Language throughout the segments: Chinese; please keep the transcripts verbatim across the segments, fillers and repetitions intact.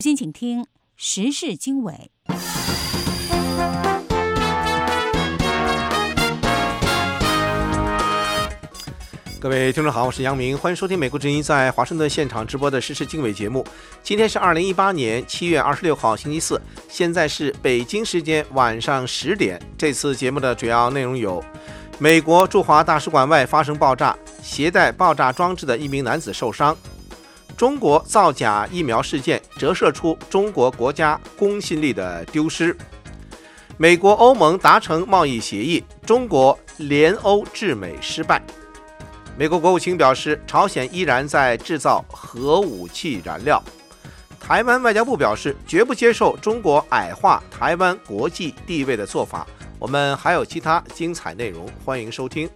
先请听时事经纬。 各位听众好，我是杨明，欢迎收听美国之音在华盛顿现场直播的时事经纬节目。今天是二零一八年七月二十六号星期四，现在是北京时间晚上十点。这次节目的主要内容有：美国驻华大使馆外发生爆炸，携带爆炸装置的一名男子受伤；中国造假疫苗事件折射出中国国家公信力的丢失；美国欧盟达成贸易协议，中国联欧制美失败。美国国务卿表示，朝鲜依然在制造核武器燃料。台湾外交部表示，绝不接受中国矮化台湾国际地位的做法。我们还有其他精彩内容，欢迎收听。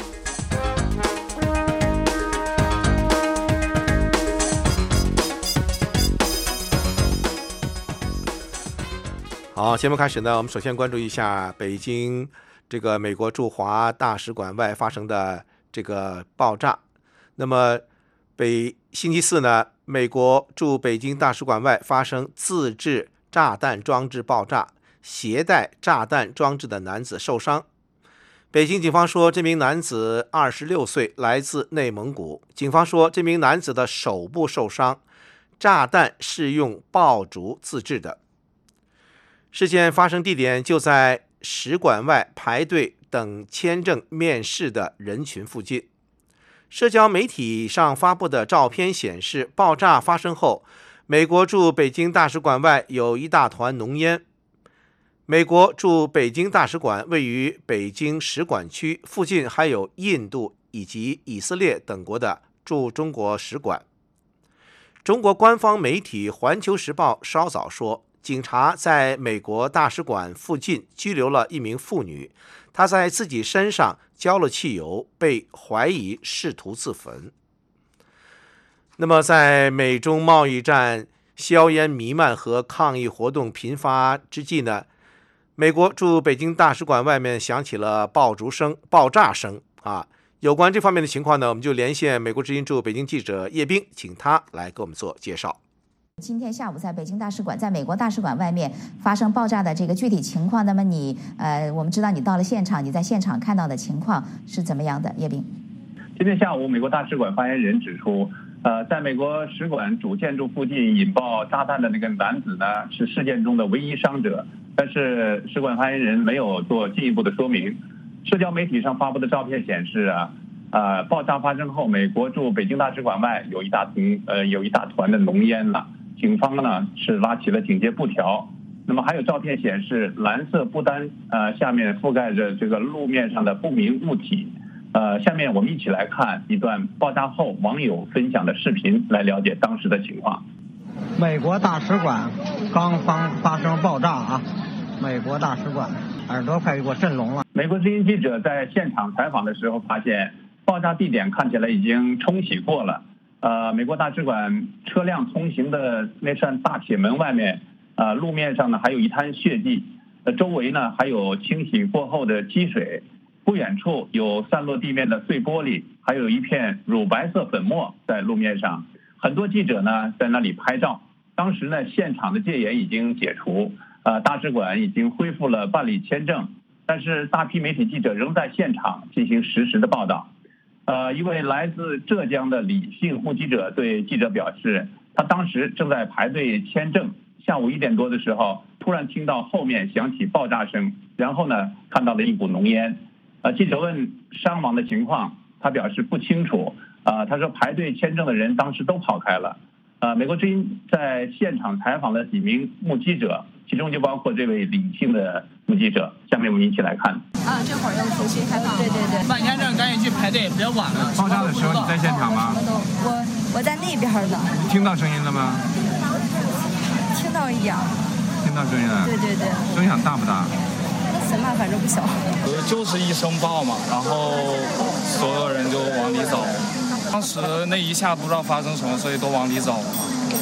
好，节目开始呢，我们首先关注一下北京这个美国驻华大使馆外发生的这个爆炸。那么北星期四呢，美国驻北京大使馆外发生自制炸弹装置爆炸，携带炸弹装置的男子受伤。北京警方说，这名男子二十六岁，来自内蒙古。警方说，这名男子的手部受伤，炸弹是用爆竹自制的。事件发生地点就在使馆外排队等签证面试的人群附近。社交媒体上发布的照片显示，爆炸发生后，美国驻北京大使馆外有一大团浓烟。美国驻北京大使馆位于北京使馆区，附近还有印度以及以色列等国的驻中国使馆。中国官方媒体《环球时报》稍早说，警察在美国大使馆附近拘留了一名妇女，她在自己身上浇了汽油，被怀疑试图自焚。那么在美中贸易战硝烟弥漫和抗议活动频发之际呢，美国驻北京大使馆外面响起了爆竹声、爆炸声啊。有关这方面的情况呢，我们就连线美国之音驻北京记者叶冰，请他来给我们做介绍。 今天下午在北京大使馆，在美国大使馆外面发生爆炸的这个具体情况，那么你呃，我们知道你到了现场，你在现场看到的情况是怎么样的？叶冰。 今天下午，美国大使馆发言人指出，呃，在美国使馆主建筑附近引爆炸弹的那个男子呢，是事件中的唯一伤者，但是使馆发言人没有做进一步的说明。社交媒体上发布的照片显示啊，呃，爆炸发生后，美国驻北京大使馆外有一大团呃有一大团的浓烟了。警方呢是拉起了警戒布条，那么还有照片显示蓝色布单呃下面覆盖着这个路面上的不明物体。呃，下面我们一起来看一段爆炸后网友分享的视频，来了解当时的情况。 美国大使馆刚发发生爆炸啊！美国大使馆耳朵快给我震聋了。 美国之音记者在现场采访的时候发现，爆炸地点看起来已经冲洗过了。呃，美国大使馆车辆通行的那扇大铁门外面，呃，路面上呢还有一滩血迹，呃，周围呢还有清洗过后的积水，不远处有散落地面的碎玻璃，还有一片乳白色粉末在路面上。很多记者呢在那里拍照。当时呢，现场的戒严已经解除，呃，大使馆已经恢复了办理签证，但是大批媒体记者仍在现场进行实时的报道。呃，一位来自浙江的李姓目击者对记者表示，他当时正在排队签证，下午一点多的时候，突然听到后面响起爆炸声，然后呢，看到了一股浓烟。呃，记者问伤亡的情况，他表示不清楚。呃，他说排队签证的人当时都跑开了。呃，美国之音在现场采访了几名目击者，其中就包括这位李姓的目击者。下面我们一起来看。 啊，这会儿要重新开放。对对对。办签证赶紧去排队，别晚了。 爆炸的时候你在现场吗？ 我我在那边呢。 你听到声音了吗？ 听到一点。 听到声音了。 对对对。 声响大不大？ 什么反正不小。 就是一声爆嘛，然后所有人就往里走。当时那一下不知道发生什么，所以都往里走。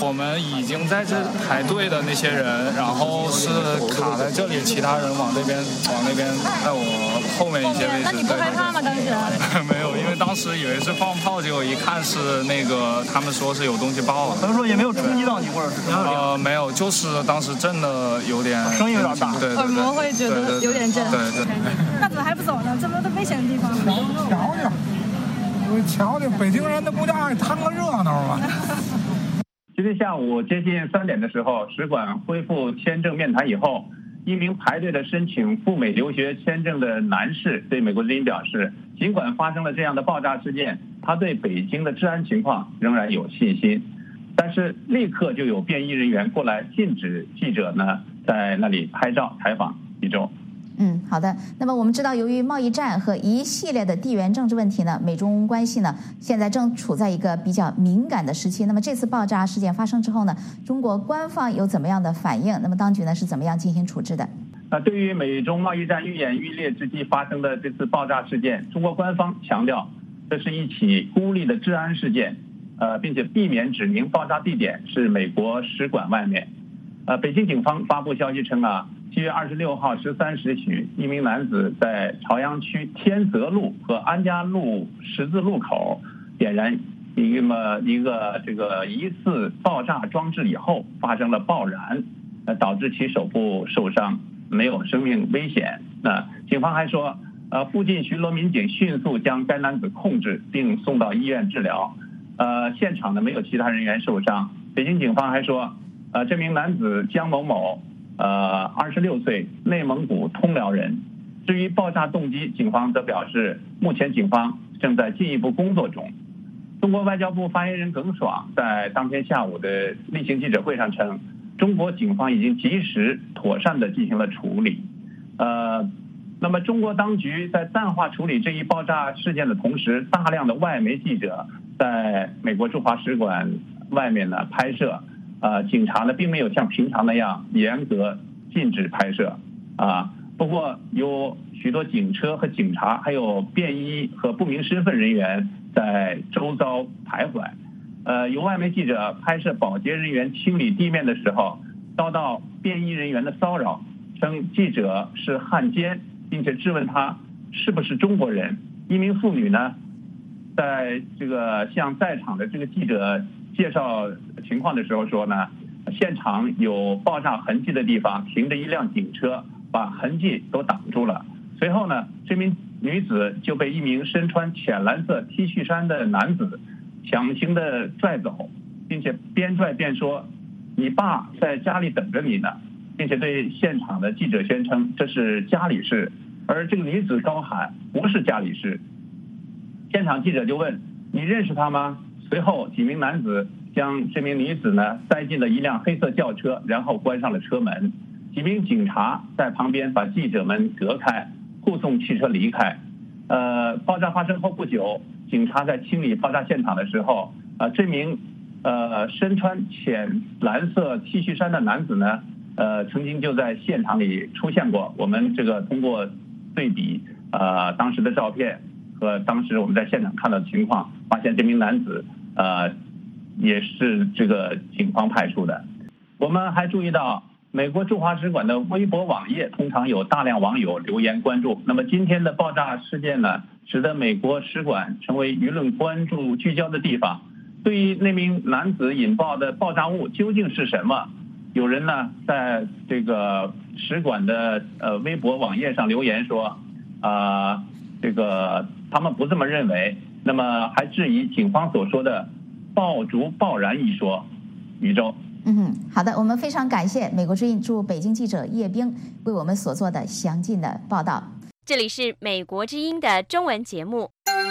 我们已经在这排队的那些人，然后是卡在这里，其他人往这边往那边在我后面一些位置。 那你不害怕吗？当时没有，因为当时以为是放炮，结果一看是那个他们说是有东西爆了。 他们说也没有冲击到你，或者是呃没有，就是当时震的有点声音有点大， 对， 耳膜会觉得有点震。 对对。 那怎么还不走呢？这么多危险的地方。 瞧瞧，我瞧瞧，北京人的不就爱贪个热闹吗？ 今天下午接近三点的时候，使馆恢复签证面谈以后，一名排队的申请赴美留学签证的男士对美国之音表示，尽管发生了这样的爆炸事件，他对北京的治安情况仍然有信心。但是立刻就有便衣人员过来禁止记者呢在那里拍照采访。一周。 嗯，好的。那么我们知道，由于贸易战和一系列的地缘政治问题呢，美中关系呢现在正处在一个比较敏感的时期。那么这次爆炸事件发生之后呢，中国官方有怎么样的反应？那么当局呢是怎么样进行处置的？ 那对于美中贸易战愈演愈烈之际发生的这次爆炸事件，中国官方强调这是一起孤立的治安事件，呃，并且避免指明爆炸地点是美国使馆外面。呃，北京警方发布消息称啊，七月二十六号十三时许，一名男子在朝阳区天泽路和安家路十字路口点燃一个一个这个疑似爆炸装置以后，发生了爆燃，呃，导致其手部受伤，没有生命危险。那警方还说，呃，附近巡逻民警迅速将该男子控制并送到医院治疗，呃，现场呢没有其他人员受伤。北京警方还说，呃，这名男子江某某，呃，二十六岁，内蒙古通辽人。至于爆炸动机，警方则表示，目前警方正在进一步工作中。中国外交部发言人耿爽在当天下午的例行记者会上称，中国警方已经及时妥善地进行了处理。呃，那么中国当局在淡化处理这一爆炸事件的同时，大量的外媒记者在美国驻华使馆外面呢拍摄。呃，警察呢并没有像平常那样严格禁止拍摄啊。不过有许多警车和警察，还有便衣和不明身份人员在周遭徘徊。呃，有外媒记者拍摄保洁人员清理地面的时候，遭到便衣人员的骚扰，称记者是汉奸，并且质问他是不是中国人。一名妇女呢，在这个向在场的这个记者介绍情况的时候说呢，现场有爆炸痕迹的地方停着一辆警车，把痕迹都挡住了。随后呢，这名女子就被一名身穿浅蓝色 T 恤衫的男子强行的拽走，并且边拽边说：“你爸在家里等着你呢。”并且对现场的记者宣称这是家里事，而这个女子高喊不是家里事。现场记者就问：“你认识他吗？”随后，几名男子将这名女子呢塞进了一辆黑色轿车，然后关上了车门。几名警察在旁边把记者们隔开，护送汽车离开。呃，爆炸发生后不久，警察在清理爆炸现场的时候，呃，这名呃身穿浅蓝色 T 恤衫的男子呢，呃，曾经就在现场里出现过。我们这个通过对比呃当时的照片和当时我们在现场看到的情况，发现这名男子。呃，也是这个警方派出的。我们还注意到，美国驻华使馆的微博网页通常有大量网友留言关注。那么今天的爆炸事件呢，使得美国使馆成为舆论关注聚焦的地方。对于那名男子引爆的爆炸物究竟是什么，有人呢在这个使馆的呃微博网页上留言说，啊、呃，这个他们不这么认为。那么还质疑警方所说的爆竹爆燃一说。宇宙。 嗯，好的，我们非常感谢美国之音驻北京记者叶冰为我们所做的详尽的报道。 这里是美国之音的中文节目。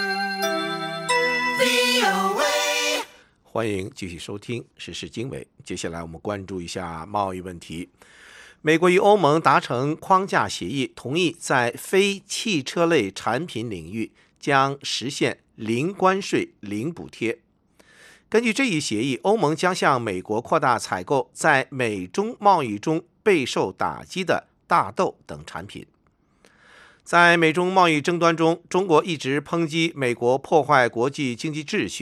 欢迎继续收听时事经纬。接下来我们关注一下贸易问题。美国与欧盟达成框架协议，同意在非汽车类产品领域将实现零关税、零补贴。根据这一协议，欧盟将向美国扩大采购在美中贸易中备受打击的大豆等产品。在美中贸易争端中，中国一直抨击美国破坏国际经济秩序，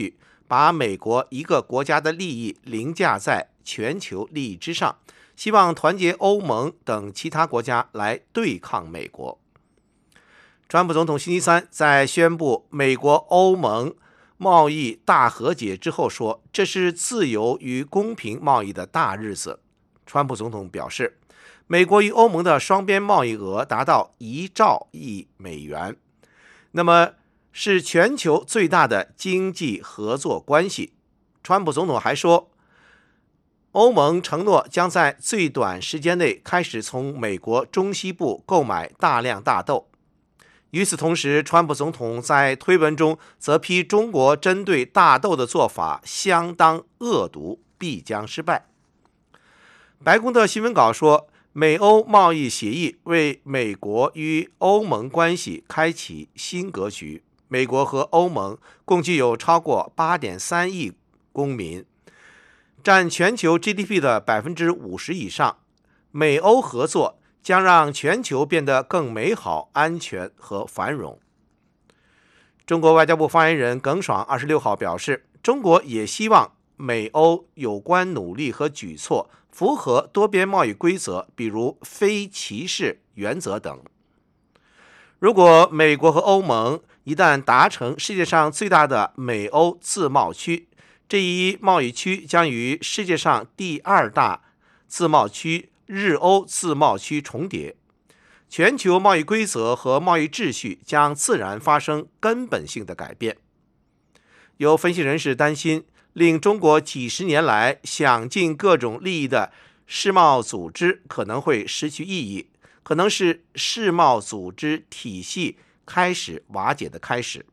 把美国一个国家的利益凌驾在全球利益之上，希望团结欧盟等其他国家来对抗美国。川普总统星期三在宣布美国欧盟贸易大和解之后说，这是自由与公平贸易的大日子。川普总统表示，美国与欧盟的双边贸易额达到一兆亿美元，那么是全球最大的经济合作关系。川普总统还说，欧盟承诺将在最短时间内开始从美国中西部购买大量大豆。与此同时，川普总统在推文中则批中国针对大豆的做法相当恶毒，必将失败。白宫的新闻稿说，美欧贸易协议为美国与欧盟关系开启新格局。美国和欧盟共具有超过 八点三亿公民，占全球 G D P 的 百分之五十 以上。美欧合作将让全球变得更美好、安全和繁荣。中国外交部发言人耿爽二十六号表示，中国也希望美欧有关努力和举措符合多边贸易规则，比如非歧视原则等。如果美国和欧盟一旦达成世界上最大的美欧自贸区，这一贸易区将与世界上第二大自贸区日欧自贸区重叠，全球贸易规则和贸易秩序将自然发生根本性的改变。有分析人士担心，令中国几十年来享尽各种利益的世贸组织可能会失去意义，可能是世贸组织体系开始瓦解的开始。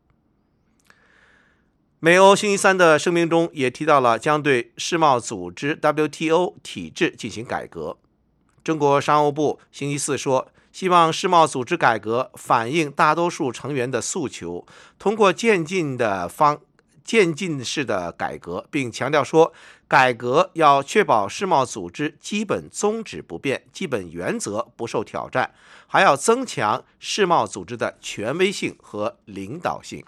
美欧星期三的声明中也提到了将对世贸组织 W T O 体制进行改革。中国商务部星期四说，希望世贸组织改革反映大多数成员的诉求，通过渐进的方渐进式的改革，并强调说，改革要确保世贸组织基本宗旨不变，基本原则不受挑战，还要增强世贸组织的权威性和领导性。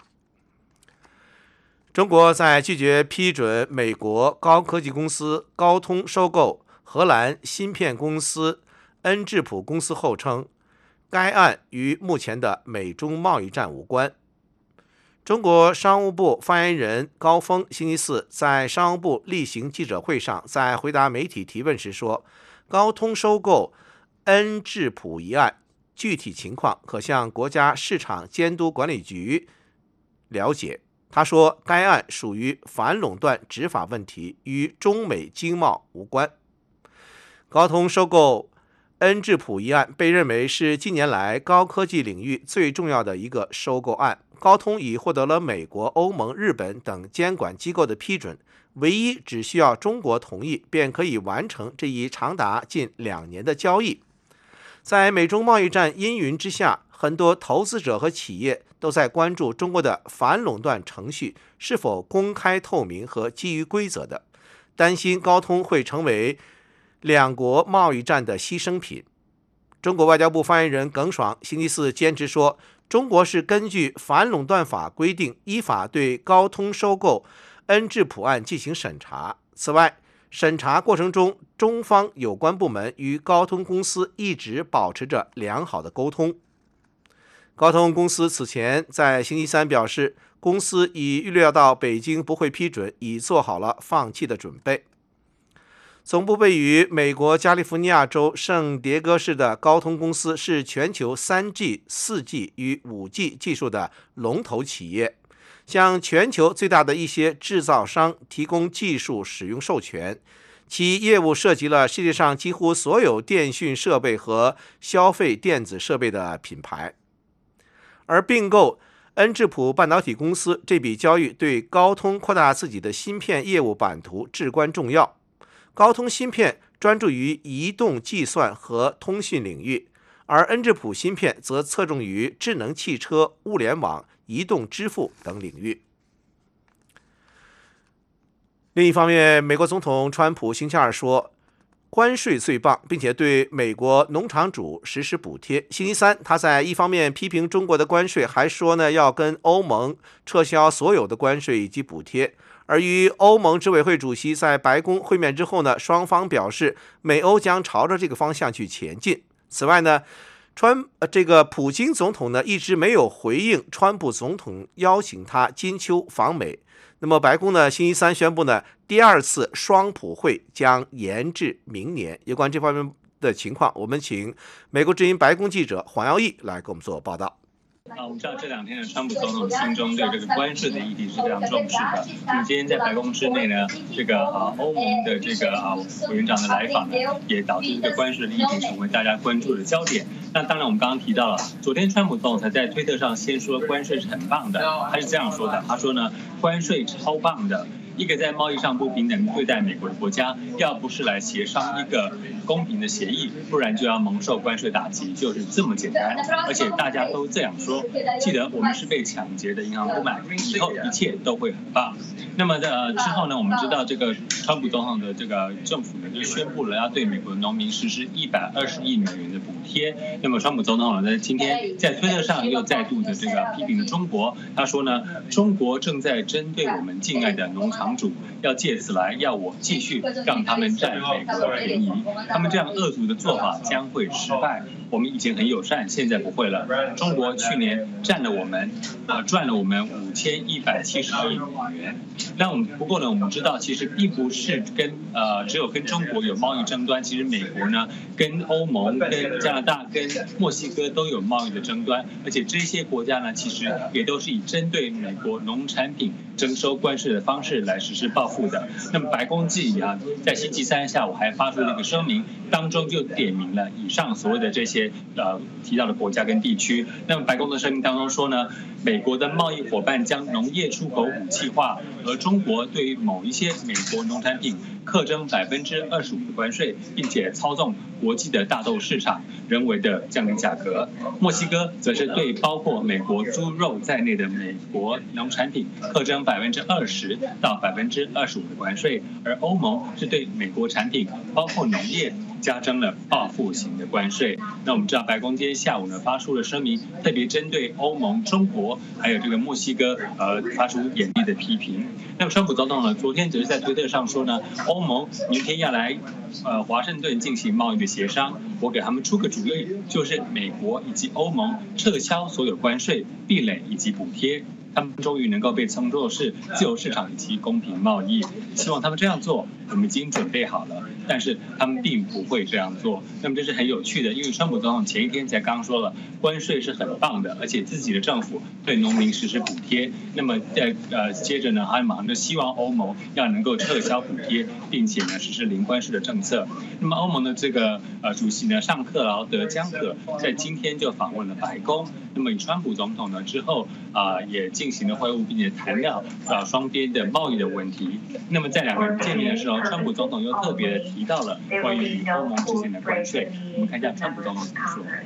中国在拒绝批准美国高科技公司高通收购荷兰芯片公司恩智浦公司后称，该案与目前的美中贸易战无关。中国商务部发言人高峰星期四在商务部例行记者会上，在回答媒体提问时说，高通收购恩智浦一案具体情况可向国家市场监督管理局了解。他说，该案属于反垄断执法问题，与中美经贸无关。高通收购恩智浦一案被认为是近年来高科技领域最重要的一个收购案。高通已获得了美国、欧盟、日本等监管机构的批准，唯一只需要中国同意便可以完成这一长达近两年的交易。在美中贸易战阴云之下，很多投资者和企业都在关注中国的反垄断程序是否公开透明和基于规则的，担心高通会成为两国贸易战的牺牲品。中国外交部发言人耿爽星期四坚持说，中国是根据反垄断法规定，依法对高通收购恩智浦案进行审查。此外，审查过程中，中方有关部门与高通公司一直保持着良好的沟通。高通公司此前在星期三表示，公司已预料到北京不会批准，已做好了放弃的准备。总部位于美国加利福尼亚州圣迭戈市的高通公司是全球 三 G、四 G 与 五 G 技术的龙头企业，向全球最大的一些制造商提供技术使用授权，其业务涉及了世界上几乎所有电讯设备和消费电子设备的品牌。而并购恩智浦半导体公司这笔交易对高通扩大自己的芯片业务版图至关重要。高通芯片专注于移动计算和通讯领域，而恩智浦芯片则侧重于智能汽车、物联网、移动支付等领域。另一方面，美国总统川普星期二说， 关税最棒，并且对美国农场主实施补贴。星期三，他在一方面批评中国的关税，还说呢要跟欧盟撤销所有的关税以及补贴。而与欧盟执委会主席在白宫会面之后呢，双方表示美欧将朝着这个方向去前进。此外呢，川呃这个普京总统呢一直没有回应川普总统邀请他金秋访美。那么白宫呢星期三宣布呢，第二次双普会将延至明年。有关这方面的情况，我们请美国之音白宫记者黄耀义来给我们做报道。 啊，我们知道这两天的川普总统心中对这个关税的议题是非常重视的。那么今天在白宫之内呢，这个啊欧盟的这个啊委员长的来访呢，也导致这个关税的议题成为大家关注的焦点。那当然，我们刚刚提到了，昨天川普总统才在推特上先说关税是很棒的，他是这样说的，他说呢，关税超棒的。一个在贸易上不平等对待美国的国家，要不是来协商一个公平的协议，不然就要蒙受关税打击，就是这么简单。而且大家都这样说，记得我们是被抢劫的银行不买，以后一切都会很棒。那么的之后呢，我们知道这个川普总统的这个政府呢，就宣布了要对美国农民实施一百二十亿美元的补贴。那么川普总统呢，今天在推特上又再度的这个批评了中国，他说呢，中国正在针对我们敬爱的农场场主要借此来要我继续让他们占美国的便宜，他们这样恶毒的做法将会失败。我们以前很友善，现在不会了。中国去年占了我们，呃，赚了我们五千一百七十亿美元。那我们不过呢，我们知道其实并不是跟呃只有跟中国有贸易争端，其实美国呢跟欧盟、跟加拿大、跟墨西哥都有贸易的争端，而且这些国家呢其实也都是以针对美国农产品征收关税的方式来实施报复的。那么白宫自己啊，在星期三下午还发出了一个声明，当中就点名了以上所谓的这些呃提到的国家跟地区。那么白宫的声明当中说呢，美国的贸易伙伴将农业出口武器化，而中国对于某一些美国农产品课征百分之二十五的关税，并且操纵国际的大豆市场，人为的降低价格。墨西哥则是对包括美国猪肉在内的美国农产品课征百分之二十到百分之二十五的关税，而欧盟是对美国产品包括农业加征了报复型的关税。那我们知道白宫今天下午呢发出了声明，特别针对欧盟、中国还有这个墨西哥呃发出严厉的批评。那么川普总统呢昨天只是在推特上说呢，欧盟明天要来呃华盛顿进行贸易的协商，我给他们出个主意，就是美国以及欧盟撤销所有关税、壁垒以及补贴。他们终于能够被称作是自由市场以及公平贸易，希望他们这样做，我们已经准备好了。但是他们并不会这样做，那么这是很有趣的，因为川普总统前一天才刚说了，关税是很棒的，而且自己的政府对农民实施补贴。那么在呃接着呢，他马上就希望欧盟要能够撤销补贴，并且呢实施零关税的政策。那么欧盟的这个呃主席呢，尚克劳德江可在今天就访问了白宫。那么以川普总统呢之后啊、呃、也进行了会晤，并且谈到啊、呃、双边的贸易的问题。那么在两个人见面的时候，川普总统又特别的提到了关于与欧盟之间的关税。我们看一下川普总统怎么说。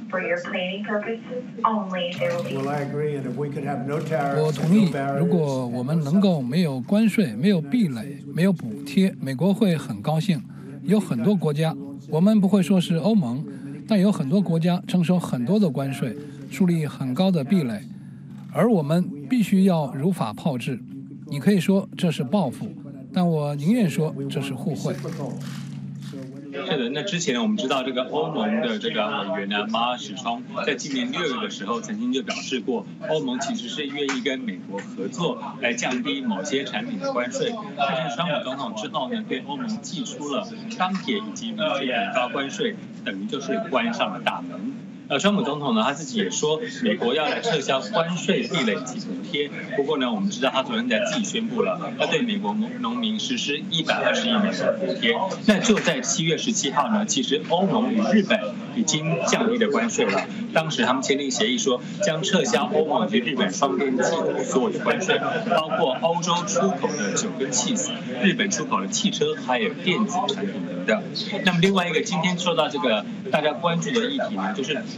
我同意，如果我们能够没有关税、没有壁垒、没有补贴，美国会很高兴。有很多国家，我们不会说是欧盟，但有很多国家征收很多的关税，树立很高的壁垒，而我们必须要如法炮制。你可以说这是报复，但我宁愿说这是互惠。 是的，那之前呢，我们知道这个欧盟的这个委员呢，马尔史冲，在今年六月的时候，曾经就表示过，欧盟其实是愿意跟美国合作来降低某些产品的关税。但是川普总统之后呢，对欧盟寄出了钢铁以及铝制的高关税，等于就是关上了大门。呃，川普总统呢，他自己也说，美国要来撤销关税壁垒及补贴。不过呢，我们知道他昨天才自己宣布了，要对美国农民实施一百二十亿美元的补贴。那就在七月十七号呢，其实欧盟与日本已经降低了关税了。当时他们签订协议说，将撤销欧盟与日本双边几乎所有的关税，包括欧洲出口的酒跟气死，日本出口的汽车还有电子产品等等。那么另外一个今天说到这个大家关注的议题呢，就是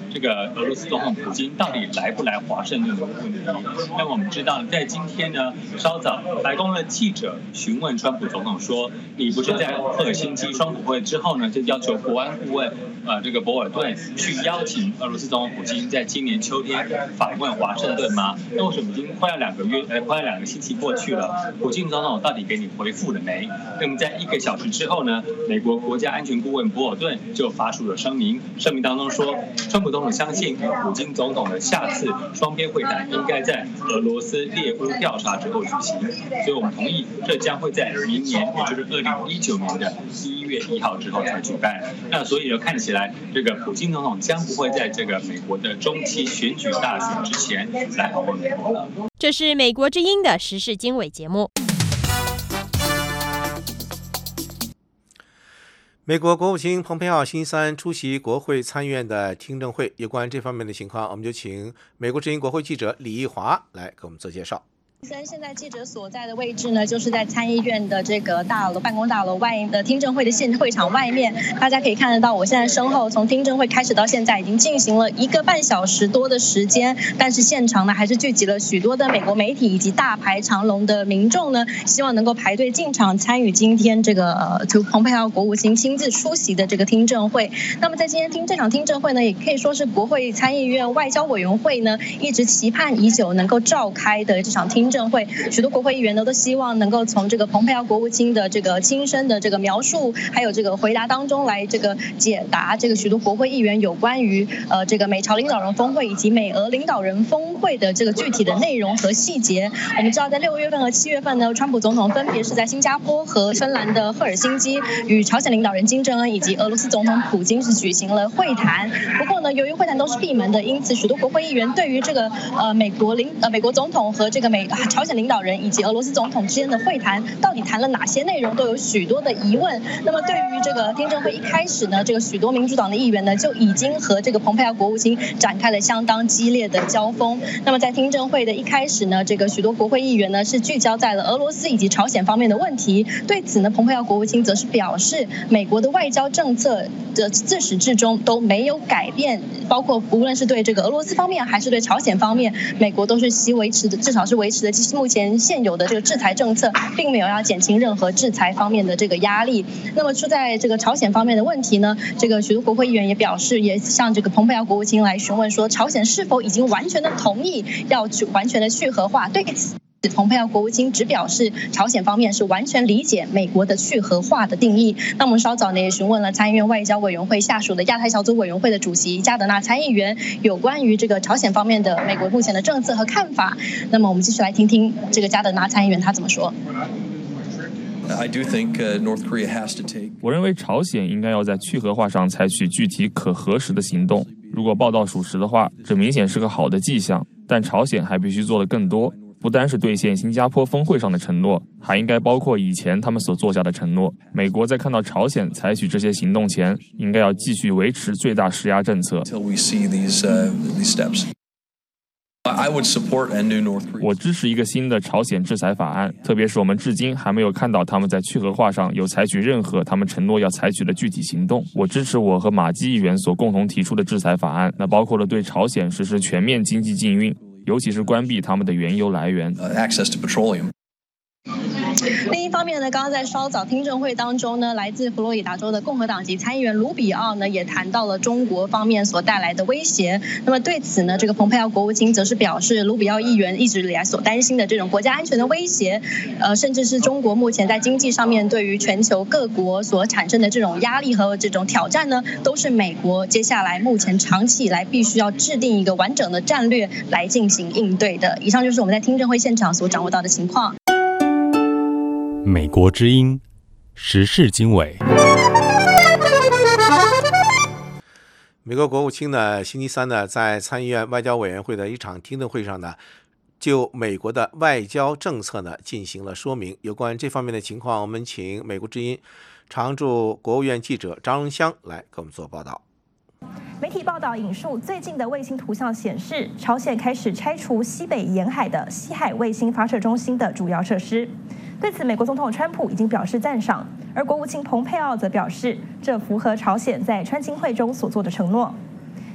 这个俄罗斯总统普京到底来不来华盛顿的问题。那么我们知道，在今天呢，稍早白宫的记者询问川普总统说：“你不是在赫尔辛基双普会之后呢，就要求国安顾问呃这个博尔顿去邀请俄罗斯总统普京在今年秋天访问华盛顿吗？那为什么已经快要两个月，呃，快要两个星期过去了，普京总统到底给你回复了没？”那么在一个小时之后呢，美国国家安全顾问博尔顿就发出了声明，声明当中说，川普总统相信普京总统的下次双边会谈应该在俄罗斯猎巫调查之后举行，所以我们同意这将会在明年，也就是二零一九年的一月一号之后才举办。那所以呢，看起来这个普京总统将不会在这个美国的中期选举大选之前来访问美国了。 这是美国之音的时事经纬节目。 美国国务卿蓬佩奥星期三出席国会参议院的听证会，有关这方面的情况，我们就请美国之音国会记者李义华来给我们做介绍。 现在记者所在的位置呢，就是在参议院的这个大楼办公大楼外的听证会的现会场外面。大家可以看得到，我现在身后从听证会开始到现在已经进行了一个半小时多的时间，但是现场呢还是聚集了许多的美国媒体以及大排长龙的民众呢，希望能够排队进场参与今天这个呃，就蓬佩奥国务卿亲自出席的这个听证会。那么在今天听这场听证会呢，也可以说是国会参议院外交委员会呢一直期盼已久能够召开的这场听证会。许多国会议员呢都希望能够从这个蓬佩奥国务卿的这个亲身的这个描述，还有这个回答当中来这个解答这个许多国会议员有关于呃这个美朝领导人峰会以及美俄领导人峰会的这个具体的内容和细节。我们知道，在六月份和七月份呢，川普总统分别是在新加坡和芬兰的赫尔辛基与朝鲜领导人金正恩以及俄罗斯总统普京是举行了会谈。不过呢，由于会谈都是闭门的，因此许多国会议员对于这个呃美国领呃美国总统和这个美朝鲜领导人以及俄罗斯总统之间的会谈到底谈了哪些内容，都有许多的疑问。那么对于这个听证会一开始呢，这个许多民主党的议员呢就已经和这个蓬佩奥国务卿展开了相当激烈的交锋。那么在听证会的一开始呢，这个许多国会议员呢是聚焦在了俄罗斯以及朝鲜方面的问题。对此呢，蓬佩奥国务卿则是表示，美国的外交政策的自始至终都没有改变，包括无论是对这个俄罗斯方面还是对朝鲜方面，美国都是希维持的，至少是维持的目前现有的这个制裁政策，并没有要减轻任何制裁方面的这个压力。那么出在这个朝鲜方面的问题呢，这个许多国会议员也表示，也向这个蓬佩奥国务卿来询问说，朝鲜是否已经完全的同意要去完全的去核化。对此，蓬佩奥国务卿只表示，朝鲜方面是完全理解美国的去核化的定义。那我们稍早呢也询问了参议院外交委员会下属的亚太小组委员会的主席加德纳参议员有关于这个朝鲜方面的美国目前的政策和看法。那么我们继续来听听这个加德纳参议员他怎么说。 我认为朝鲜应该要在去核化上采取具体可核实的行动。如果报道属实的话，这明显是个好的迹象。但朝鲜还必须做得更多。不单是兑现新加坡峰会上的承诺，还应该包括以前他们所做下的承诺。美国在看到朝鲜采取这些行动前，应该要继续维持最大施压政策。我支持一个新的朝鲜制裁法案，特别是我们至今还没有看到他们在去核化上有采取任何他们承诺要采取的具体行动。我支持我和马基议员所共同提出的制裁法案，那包括了对朝鲜实施全面经济禁运，尤其是关闭他们的原油来源。 另一方面呢，刚刚在稍早听证会当中呢，来自佛罗里达州的共和党籍参议员卢比奥呢，也谈到了中国方面所带来的威胁。那么对此呢，这个蓬佩奥国务卿则是表示，卢比奥议员一直以来所担心的这种国家安全的威胁，呃，甚至是中国目前在经济上面对于全球各国所产生的这种压力和这种挑战呢，都是美国接下来目前长期以来必须要制定一个完整的战略来进行应对的。以上就是我们在听证会现场所掌握到的情况。 美国之音时事经纬。 美国国务卿呢，星期三呢，在参议院外交委员会的一场听证会上呢，就美国的外交政策呢进行了说明。有关这方面的情况，我们请美国之音常驻国务院记者张荣香来给我们做报道。 媒体报道引述最近的卫星图像显示，朝鲜开始拆除西北沿海的西海卫星发射中心的主要设施。对此，美国总统川普已经表示赞赏，而国务卿蓬佩奥则表示，这符合朝鲜在川金会中所做的承诺。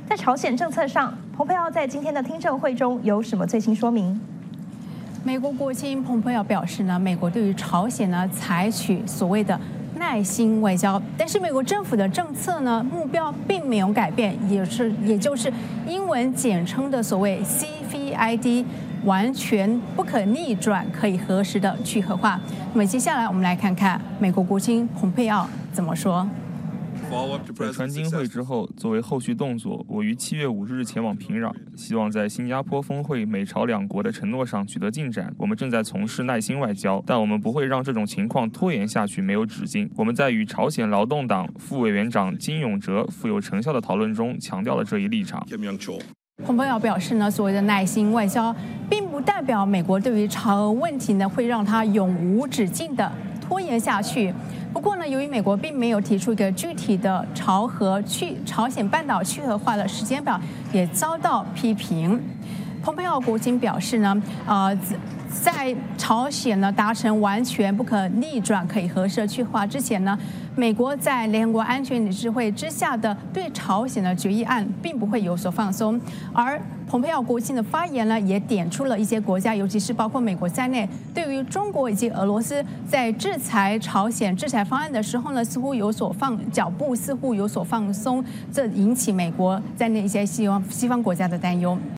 在朝鲜政策上，蓬佩奥在今天的听证会中有什么最新说明？ 美国国务卿蓬佩奥表示呢，美国对于朝鲜呢采取所谓的耐心外交，但是美国政府的政策呢目标并没有改变，也是也就是英文简称的所谓 C V I D。完全不可逆转、可以核实的去核化。那么接下来我们来看看美国国务卿蓬佩奥怎么说。 在川金会之后，作为后续动作，我于七月五日前往平壤，希望在新加坡峰会美朝两国的承诺上取得进展。我们正在从事耐心外交，但我们不会让这种情况拖延下去没有止境。我们在与朝鲜劳动党副委员长金永哲富有成效的讨论中强调了这一立场。 蓬佩奥表示呢，所谓的耐心外交，并不代表美国对于朝俄问题呢会让它永无止境的拖延下去。不过呢，由于美国并没有提出一个具体的朝核去朝鲜半岛去核化的时间表，也遭到批评。蓬佩奥国务卿表示呢，呃。在朝鲜呢达成完全不可逆转、可以核实去化之前呢，美国在联合国安全理事会之下的对朝鲜的决议案并不会有所放松。而蓬佩奥国务卿的发言呢，也点出了一些国家，尤其是包括美国在内，对于中国以及俄罗斯在制裁朝鲜制裁方案的时候呢，似乎有所放脚步，似乎有所放松，这引起美国在内一些西方西方国家的担忧。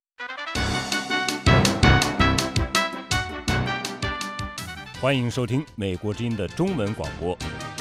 欢迎收听美国之音的中文广播。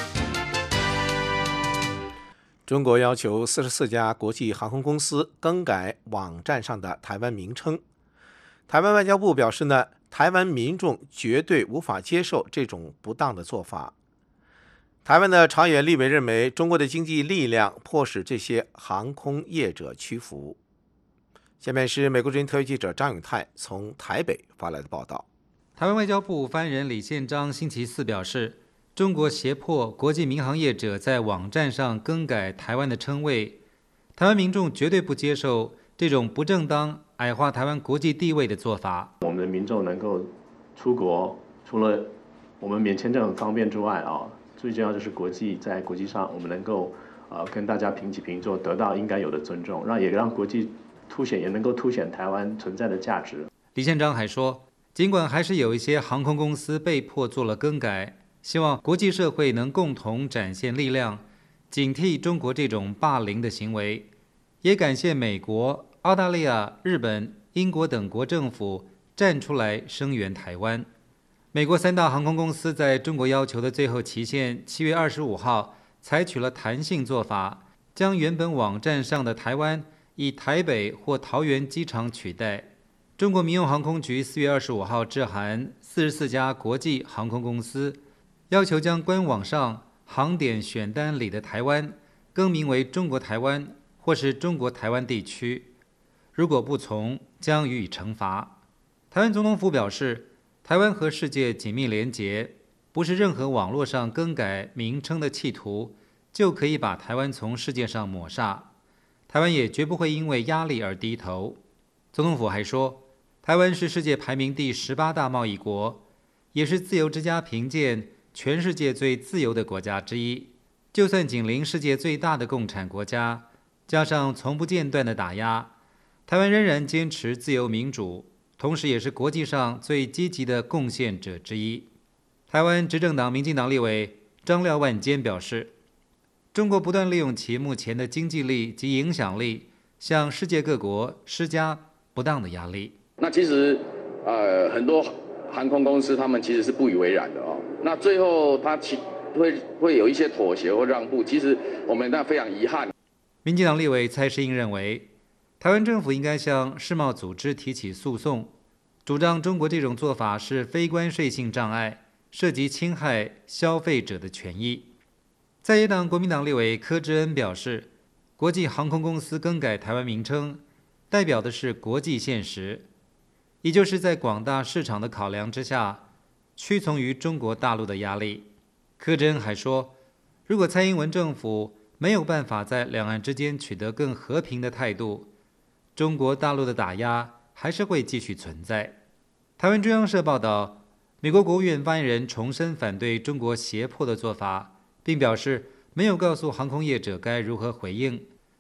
中国要求四十四家国际航空公司更改网站上的台湾名称。台湾外交部表示呢，台湾民众绝对无法接受这种不当的做法。台湾的朝野立委认为，中国的经济力量迫使这些航空业者屈服。下面是美国之音特约记者张永泰从台北发来的报道。 台湾外交部发言人李宪章星期四表示，中国胁迫国际民航业者在网站上更改台湾的称谓，台湾民众绝对不接受这种不正当、矮化台湾国际地位的做法。 我们的民众能够出国，除了我们免签证很方便之外啊，最重要就是国际在国际上我们能够呃跟大家平起平坐，得到应该有的尊重，让也让国际凸显，也能够凸显台湾存在的价值。 李宪章还说，尽管还是有一些航空公司被迫做了更改，希望国际社会能共同展现力量，警惕中国这种霸凌的行为。也感谢美国、澳大利亚、日本、英国等国政府站出来声援台湾。美国三大航空公司在中国要求的最后期限七月二十五号采取了弹性做法，将原本网站上的台湾以台北或桃园机场取代。中国民用航空局四月二十五号致函四十四家国际航空公司，要求将官网上航点选单里的台湾更名为中国台湾或是中国台湾地区，如果不从，将予以惩罚。台湾总统府表示，台湾和世界紧密连结，不是任何网络上更改名称的企图就可以把台湾从世界上抹杀，台湾也绝不会因为压力而低头。总统府还说，台湾是世界排名第十八大贸易国，也是自由之家评鉴全世界最自由的国家之一。就算紧邻世界最大的共产国家，加上从不间断的打压，台湾仍然坚持自由民主，同时也是国际上最积极的贡献者之一。台湾执政党民进党立委张廖万坚表示，中国不断利用其目前的经济力及影响力，向世界各国施加不当的压力。 那其实，呃，很多航空公司他们其实是不以为然的哦。那最后他其会会有一些妥协或让步，其实我们那非常遗憾。 民进党立委蔡适应认为，台湾政府应该向世贸组织提起诉讼，主张中国这种做法是非关税性障碍，涉及侵害消费者的权益。在野党国民党立委柯志恩表示，国际航空公司更改台湾名称，代表的是国际现实，也就是在广大市场的考量之下，屈从于中国大陆的压力。柯志恩还说，如果蔡英文政府没有办法在两岸之间取得更和平的态度，中国大陆的打压还是会继续存在。台湾中央社报道，美国国务院发言人重申反对中国胁迫的做法，并表示没有告诉航空业者该如何回应，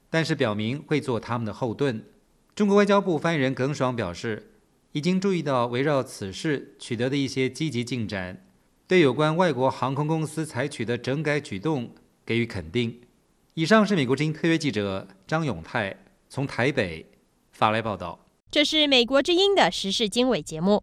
但是表明会做他们的后盾。中国外交部发言人耿爽表示，已经注意到围绕此事取得的一些积极进展，对有关外国航空公司采取的整改举动给予肯定。以上是美国之音特约记者张永泰从台北发来报道。 这是美国之音的时事经纬节目。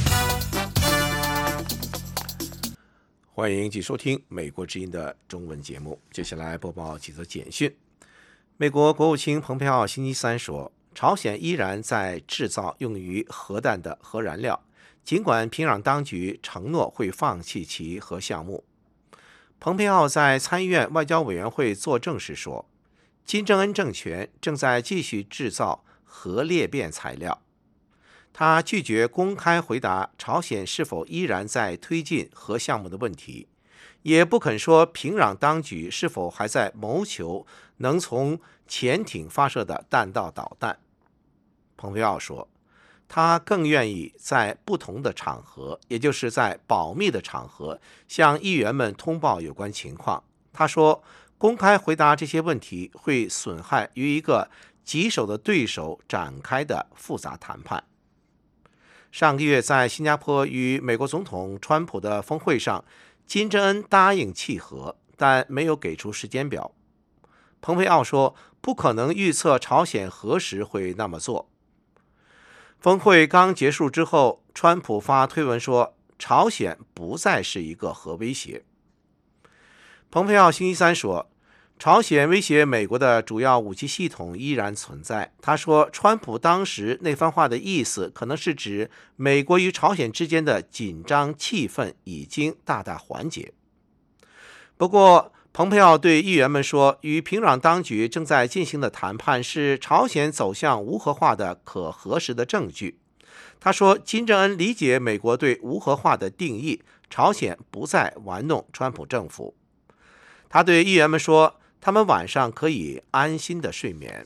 欢迎继续收听美国之音的中文节目。接下来播报几则简讯。美国国务卿蓬佩奥星期三说，朝鲜依然在制造用于核弹的核燃料，尽管平壤当局承诺会放弃其核项目。蓬佩奥在参议院外交委员会作证时说，金正恩政权正在继续制造核裂变材料。他拒绝公开回答朝鲜是否依然在推进核项目的问题，也不肯说平壤当局是否还在谋求能从潜艇发射的弹道导弹。蓬佩奥说，他更愿意在不同的场合，也就是在保密的场合，向议员们通报有关情况。他说，公开回答这些问题会损害与一个棘手的对手展开的复杂谈判。上个月在新加坡与美国总统川普的峰会上，金正恩答应弃核，但没有给出时间表。蓬佩奥说，不可能预测朝鲜何时会那么做。峰会刚结束之后，川普发推文说，朝鲜不再是一个核威胁。蓬佩奥星期三说，朝鲜威胁美国的主要武器系统依然存在。他说，川普当时那番话的意思可能是指美国与朝鲜之间的紧张气氛已经大大缓解。不过，蓬佩奥对议员们说，与平壤当局正在进行的谈判是朝鲜走向无核化的可核实的证据。他说，金正恩理解美国对无核化的定义，朝鲜不再玩弄川普政府。他对议员们说，他们晚上可以安心的睡眠。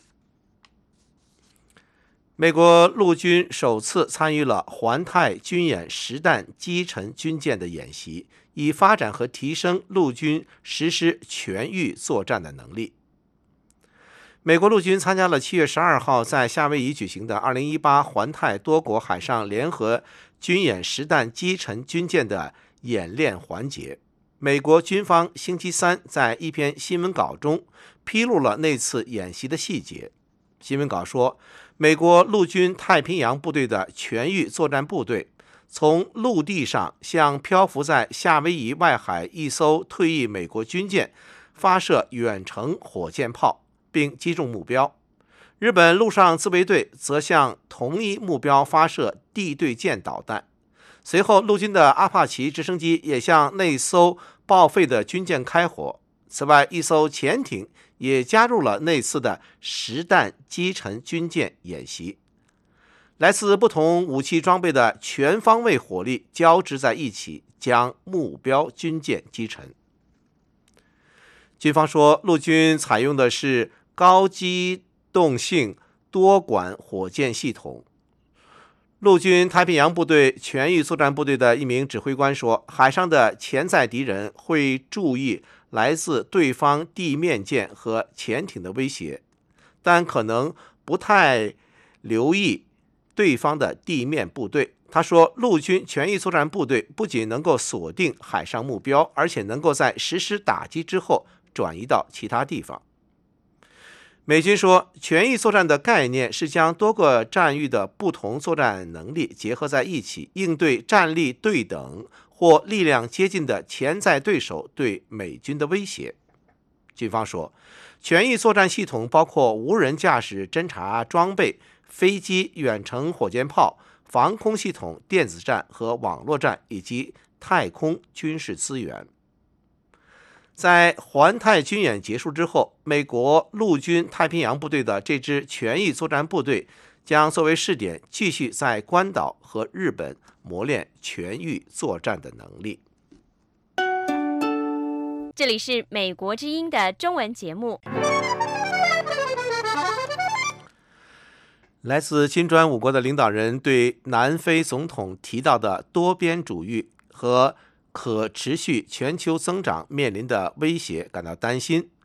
美国陆军首次参与了环太军演实弹击沉军舰的演习，以发展和提升陆军实施全域作战的能力。美国陆军参加了七月十二号在夏威夷举行的二零一八环太多国海上联合军演实弹击沉军舰的演练环节。美国军方星期三在一篇新闻稿中披露了那次演习的细节。新闻稿说，美国陆军太平洋部队的全域作战部队从陆地上向漂浮在夏威夷外海一艘退役美国军舰发射远程火箭炮，并击中目标。日本陆上自卫队则向同一目标发射地对舰导弹。随后，陆军的阿帕奇直升机也向那艘报废的军舰开火。此外，一艘潜艇也加入了那次的实弹击沉军舰演习。来自不同武器装备的全方位火力交织在一起，将目标军舰击沉。军方说，陆军采用的是高机动性多管火箭系统。陆军太平洋部队全域作战部队的一名指挥官说，海上的潜在敌人会注意来自对方地面舰和潜艇的威胁，但可能不太留意对方的地面部队。他说，陆军全域作战部队不仅能够锁定海上目标，而且能够在实施打击之后转移到其他地方。美军说，全域作战的概念是将多个战域的不同作战能力结合在一起，应对战力对等或力量接近的潜在对手对美军的威胁。军方说，全域作战系统包括无人驾驶侦察装备、飞机、远程火箭炮、防空系统、电子战和网络战，以及太空军事资源。在环太军演结束之后，美国陆军太平洋部队的这支全域作战部队将作为试点，继续在关岛和日本磨练全域作战的能力。 这里是美国之音的中文节目。 来自金砖五国的领导人对南非总统提到的多边主义和可持续全球增长面临的威胁感到担心。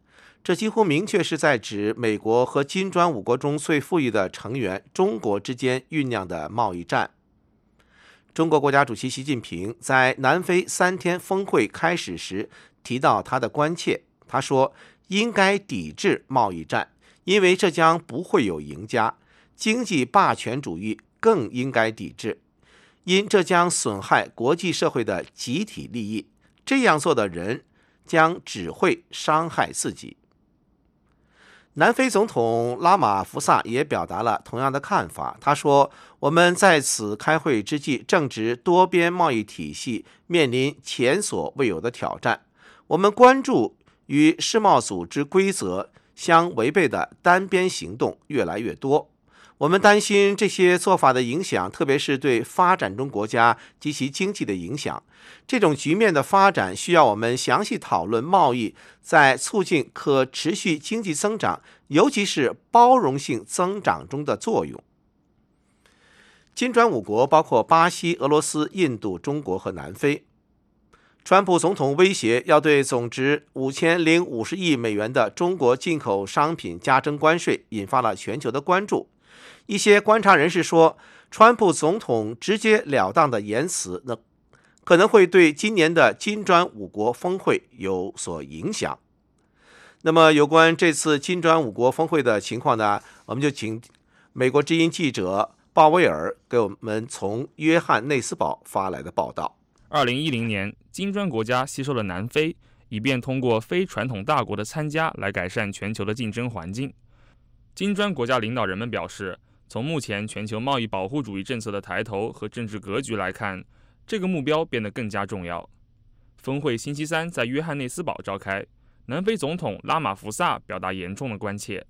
这几乎明确是在指美国和金砖五国中最富裕的成员中国之间酝酿的贸易战。中国国家主席习近平在南非三天峰会开始时提到他的关切，他说应该抵制贸易战，因为这将不会有赢家，经济霸权主义更应该抵制，因这将损害国际社会的集体利益，这样做的人将只会伤害自己。南非总统拉马福萨也表达了同样的看法，他说我们在此开会之际正值多边贸易体系面临前所未有的挑战，我们关注与世贸组织规则相违背的单边行动越来越多，我们担心这些做法的影响，特别是对发展中国家及其经济的影响。这种局面的发展需要我们详细讨论贸易在促进可持续经济增长，尤其是包容性增长中的作用。金砖五国包括巴西、俄罗斯、印度、中国和南非。川普总统威胁要对总值五千零五十亿美元的中国进口商品加征关税，引发了全球的关注。一些观察人士说，川普总统直截了当的言辞那可能会对今年的金砖五国峰会有所影响。那么有关这次金砖五国峰会的情况呢，我们就请美国之音记者鲍威尔给我们从约翰内斯堡发来的报道。 二零一零年，金砖国家吸收了南非，以便通过非传统大国的参加来改善全球的竞争环境。金砖国家领导人们表示，从目前全球贸易保护主义政策的抬头和政治格局来看，这个目标变得更加重要。峰会星期三在约翰内斯堡召开，南非总统拉马福萨表达严重的关切。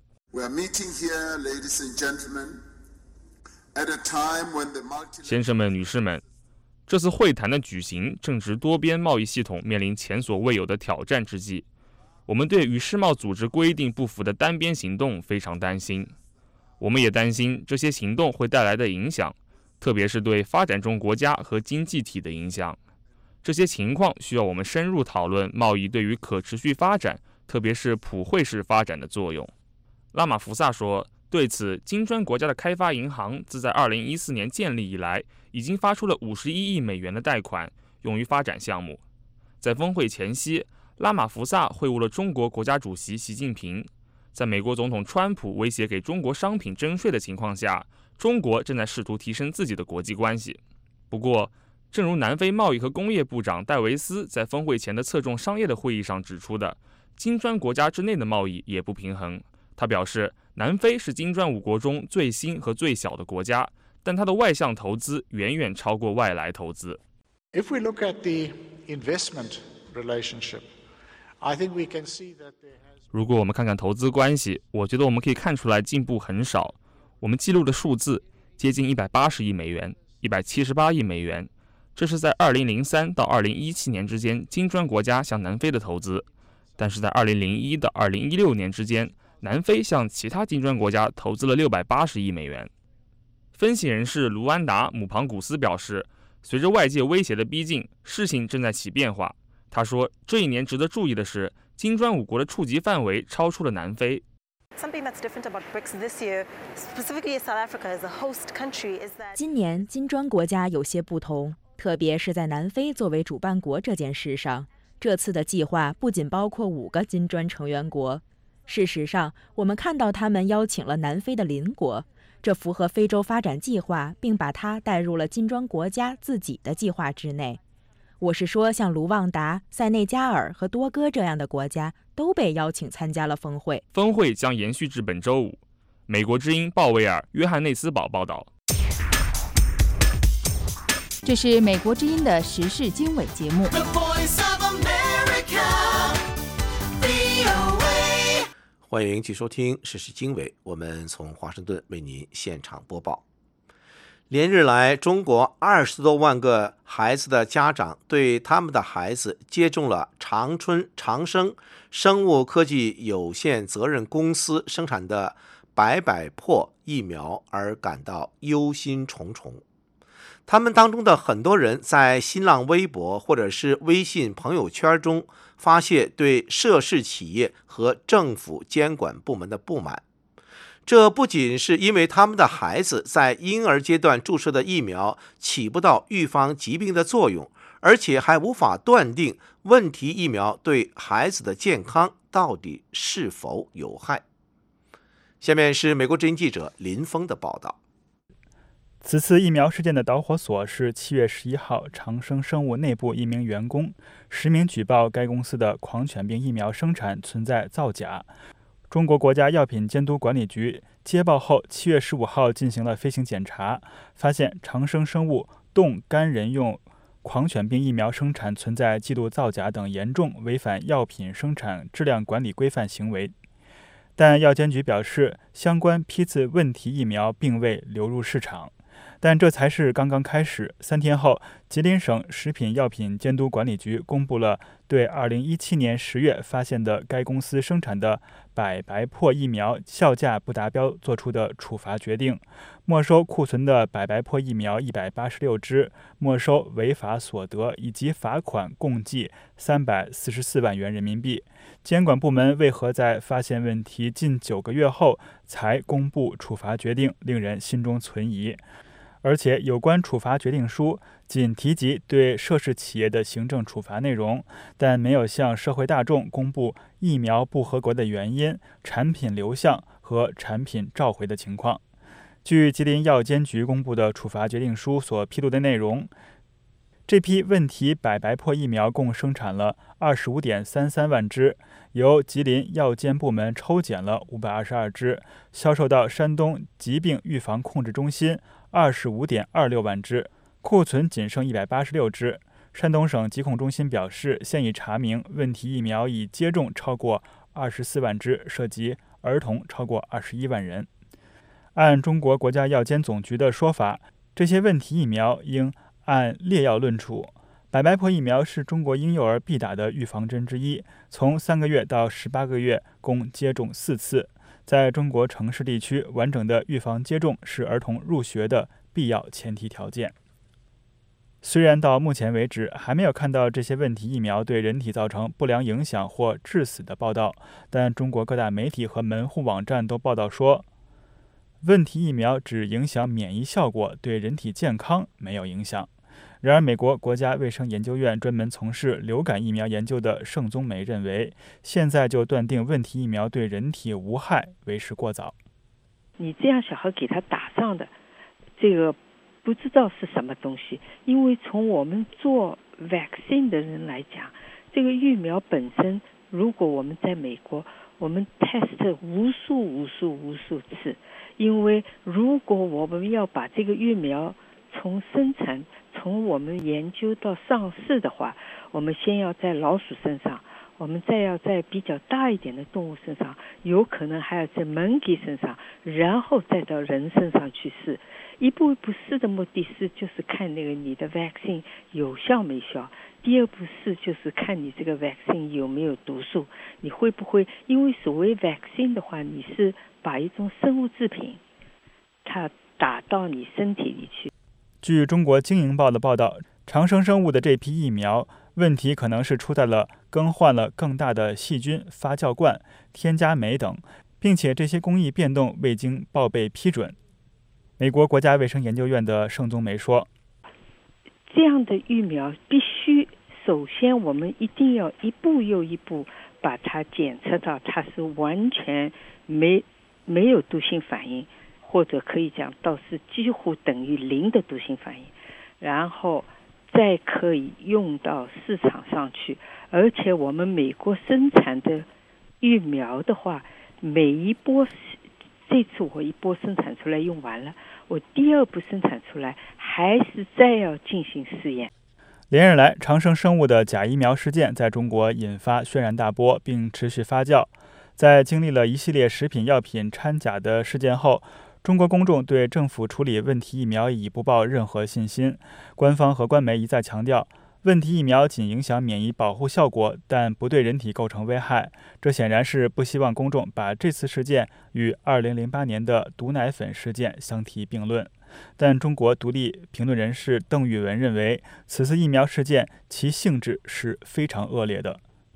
先生们、女士们，这次会谈的举行正值多边贸易系统面临前所未有的挑战之际，我们对与世贸组织规定不符的单边行动非常担心。我们也担心这些行动会带来的影响，特别是对发展中国家和经济体的影响。这些情况需要我们深入讨论贸易对于可持续发展，特别是普惠式发展的作用。拉马福萨说，对此，金砖国家的开发银行自在二零一四年建立以来，已经发出了五十一亿美元的贷款，用于发展项目。在峰会前夕，拉马福萨会晤了中国国家主席习近平。在美国总统川普威胁给中国商品征税的情况下，中国正在试图提升自己的国际关系。不过，正如南非贸易和工业部长戴维斯在峰会前的侧重商业的会议上指出的，金砖国家之内的贸易也不平衡。他表示，南非是金砖五国中最新和最小的国家，但它的外向投资远远超过外来投资。 If we look at the investment relationship, I think we can see that there has... 如果我们看看投资关系，我觉得我们可以看出来进步很少。我们记录的数字接近一百八十亿美元，一百七十八亿美元，这是在二零零三到二零一七年之间金砖国家向南非的投资，但是在二零零一到二零一六年之间，南非向其他金砖国家投资了六百八十亿美元。分析人士卢安达·姆庞古斯表示，随着外界威胁的逼近，事情正在起变化。他说，这一年值得注意的是，金砖五国的触及范围超出了南非。 今年金砖国家有些不同，特别是在南非作为主办国这件事上。这次的计划不仅包括五个金砖成员国，事实上，我们看到他们邀请了南非的邻国，这符合非洲发展计划，并把它带入了金砖国家自己的计划之内。我是说，像卢旺达、塞内加尔和多哥这样的国家都被邀请参加了峰会。 峰会将延续至本周五。美国之音鲍威尔、约翰内斯堡报道。 这是美国之音的时事经纬节目。 欢迎继续收听时事经纬，我们从华盛顿为您现场播报。连日来，中国二十多万个孩子的家长对他们的孩子接种了长春长生生物科技有限责任公司生产的百百破疫苗而感到忧心忡忡。他们当中的很多人在新浪微博或者是微信朋友圈中发泄对涉事企业和政府监管部门的不满。这不仅是因为他们的孩子在婴儿阶段注射的疫苗起不到预防疾病的作用，而且还无法断定问题疫苗对孩子的健康到底是否有害。下面是美国之音记者林峰的报道。 此次疫苗事件的导火索是七月十一号长生生物内部一名员工实名举报该公司的狂犬病疫苗生产存在造假。中国国家药品监督管理局接报后，七月十五号进行了飞行检查，发现长生生物动肝人用狂犬病疫苗生产存在记录造假等严重违反药品生产质量管理规范行为。但药监局表示，相关批次问题疫苗并未流入市场。但这才是刚刚开始。三天后，吉林省食品药品监督管理局公布了对二零一七年十月发现的该公司生产的百白破疫苗效价不达标作出的处罚决定，没收库存的百白破疫苗一百八十六支，没收违法所得以及罚款共计三百四十四万元人民币。监管部门为何在发现问题近九个月后才公布处罚决定，令人心中存疑。而且有关处罚决定书仅提及对涉事企业的行政处罚内容，但没有向社会大众公布疫苗不合格的原因、产品流向和产品召回的情况。据吉林药监局公布的处罚决定书所披露的内容，这批问题百白破疫苗共生产了 二十五点三三万支，由吉林药监部门抽检了五百二十二支，销售到山东疾病预防控制中心二十五点二六万支，库存仅剩一百八十六支。山东省疾控中心表示，现已查明问题疫苗已接种超过二十四万支，涉及儿童超过二十一万人。按中国国家药监总局的说法，这些问题疫苗应按列药论处。百白破疫苗是中国婴幼儿必打的预防针之一，从三个月到十八个月共接种四次。在中国城市地区，完整的预防接种是儿童入学的必要前提条件。虽然到目前为止还没有看到这些问题疫苗对人体造成不良影响或致死的报道，但中国各大媒体和门户网站都报道说，问题疫苗只影响免疫效果，对人体健康没有影响。然而，美国国家卫生研究院专门从事流感疫苗研究的盛宗梅认为，现在就断定问题疫苗对人体无害为时过早。 你这样小孩给他打上的这个不知道是什么东西，因为从我们做 vaccine 的人来讲，这个疫苗本身，如果我们在美国，我们 test 无数无数无数次，因为如果我们要把这个疫苗从生产从我们研究到上市的话，我们先要在老鼠身上，我们再要在比较大一点的动物身上，有可能还要在 monkey 身上，然后再到人身上去试。一步一步试的目的是就是看那个你的 vaccine 有效没效，第二步试就是看你这个 vaccine 有没有毒素，你会不会，因为所谓 vaccine 的话，你是把一种生物制品它打到你身体里去。 据中国经营报的报道，长生生物的这批疫苗问题可能是出在了更换了更大的细菌发酵罐、添加酶等，并且这些工艺变动未经报备批准。美国国家卫生研究院的盛宗梅说， 这样的疫苗必须首先我们一定要一步又一步把它检测到它是完全没没有毒性反应，或者可以讲到是几乎等于零的毒性反应，然后再可以用到市场上去。而且我们美国生产的疫苗的话，每一波，这次我一波生产出来用完了，我第二步生产出来还是再要进行试验。 连日来，长生生物的假疫苗事件在中国引发轩然大波，并持续发酵。在经历了一系列食品药品掺假的事件后，中国公众对政府处理问题疫苗已不抱任何信心。官方和官媒一再强调，问题疫苗仅影响免疫保护效果，但不对人体构成危害。这显然是不希望公众把这次事件与二零零八年的毒奶粉事件相提并论。但中国独立评论人士邓玉文认为，此次疫苗事件其性质是非常恶劣的。